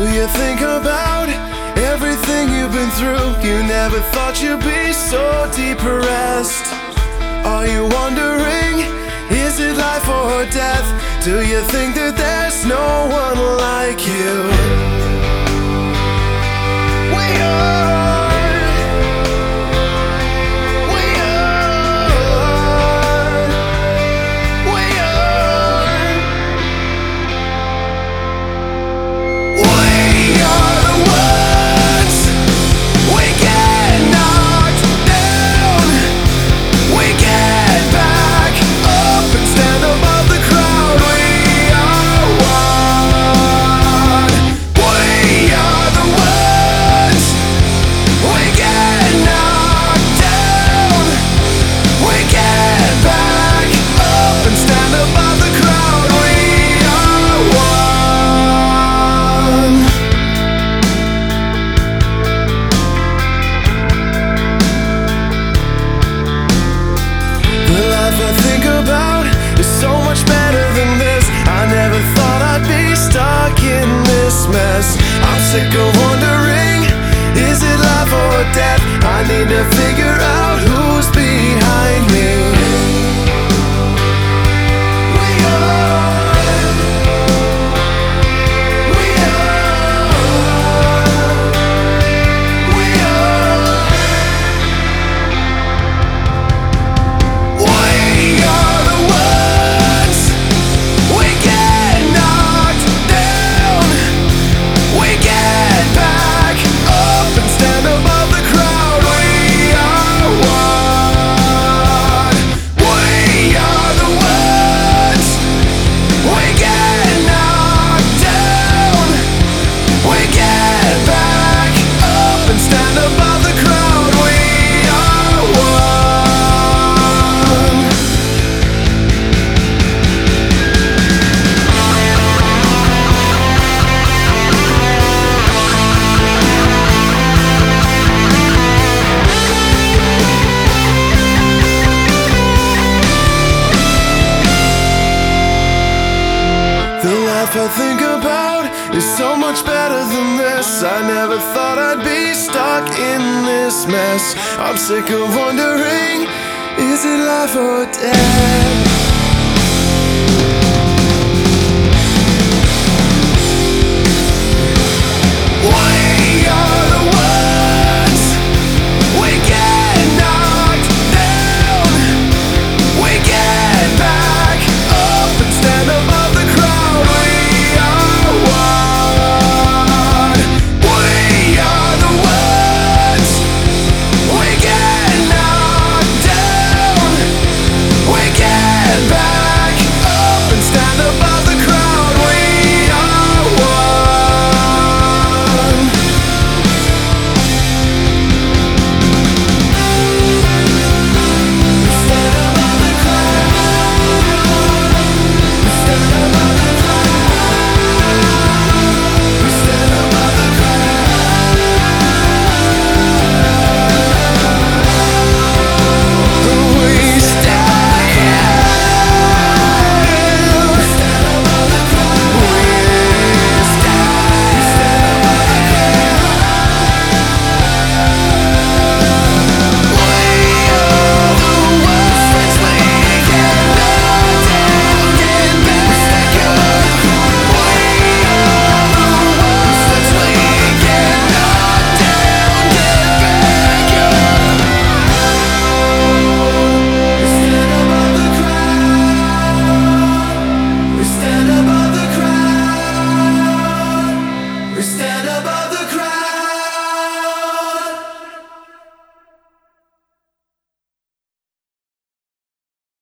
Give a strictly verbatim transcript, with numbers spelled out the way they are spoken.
Do you think about everything you've been through? You never thought you'd be so depressed. Are you wondering, is it life or death? Do you think that there's no one like you? We are, we are, we are, we are the ones. We get knocked down, we get back up and stand above the crowd. We are one. We are the ones. We get knocked down, we get back up and stand above the crowd. We are one. The life I think about is so much better than this. I never thought I'd be stuck in this mess. I'm sick of wondering, is it life or death? I need to figure out who's behind me. We are, we are, we are. We are the ones. We get knocked down, we get back up and stand above the crowd. We are one. We are the ones. We get knocked down, we get back up and stand above the crowd. We are one. The life I think about is so much better than this. I never thought I'd be stuck in this mess. I'm sick of wondering, is it life or death?